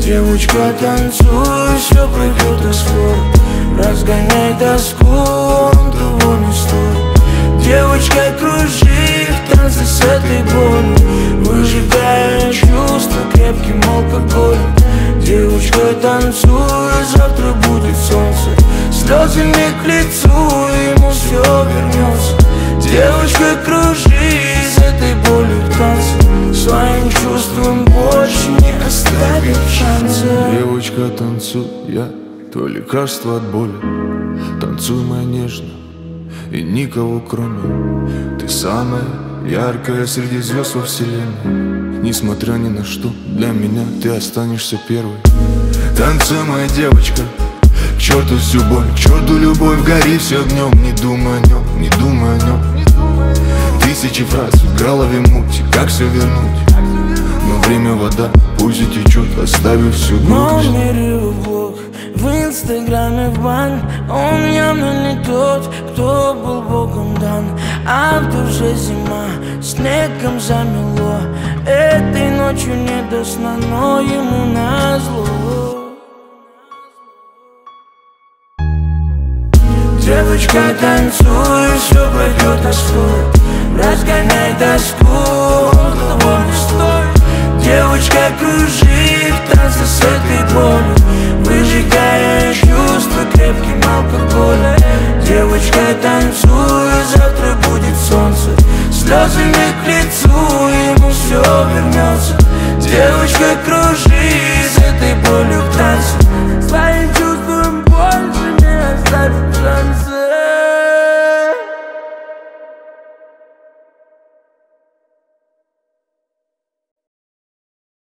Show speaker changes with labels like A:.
A: Девочка, танцуй, все пройдет так скоро. Разгоняй тоску, он того не стоит. Девочка, кружи в танце с этой болью, выжигая чувства крепким алкоголем. Девочка, танцуй, завтра будет солнце. Слезы не к лицу, ему все вернется. Девочка, кружи с этой болью в танце. Своим чувствам больше не оставим шанса.
B: Девочка, танцуй, я твое лекарство от боли. Танцуй, моя нежно, и никого кроме. Ты самая яркая среди звезд во вселенной. Несмотря ни на что, для меня ты останешься первой. Танцуй, моя девочка, к черту всю боль, к черту любовь, гори все огнем. Не думай о нем, не думай о нем. Тысячи фраз в голове мути, как все вернуть? Но время вода, пусть и течет, оставив всю грусть.
A: Номер в блог, в инстаграме в бан. Он явно не тот, кто был богом дан. А в душе зима, снегом замело. Этой ночью не до сна, но ему назло. Девочка, танцуй, все пройдет так скоро. Разгоняй тоску, он того не стоит. Девочка, кружи